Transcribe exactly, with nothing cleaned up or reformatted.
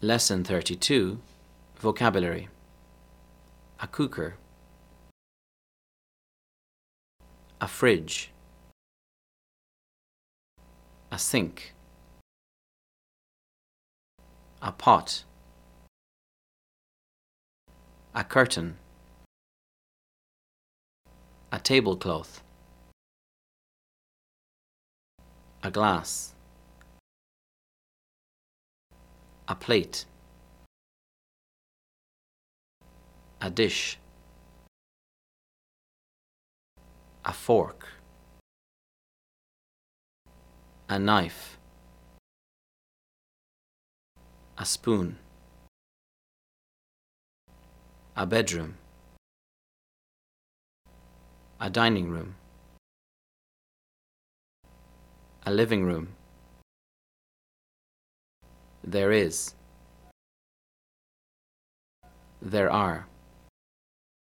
Lesson thirty-two, Vocabulary. A cooker. A fridge. A sink. A pot. A curtain. A tablecloth. A glass. A plate. A dish. A fork. A knife. A spoon. A bedroom. A dining room. A living room. There is. There are.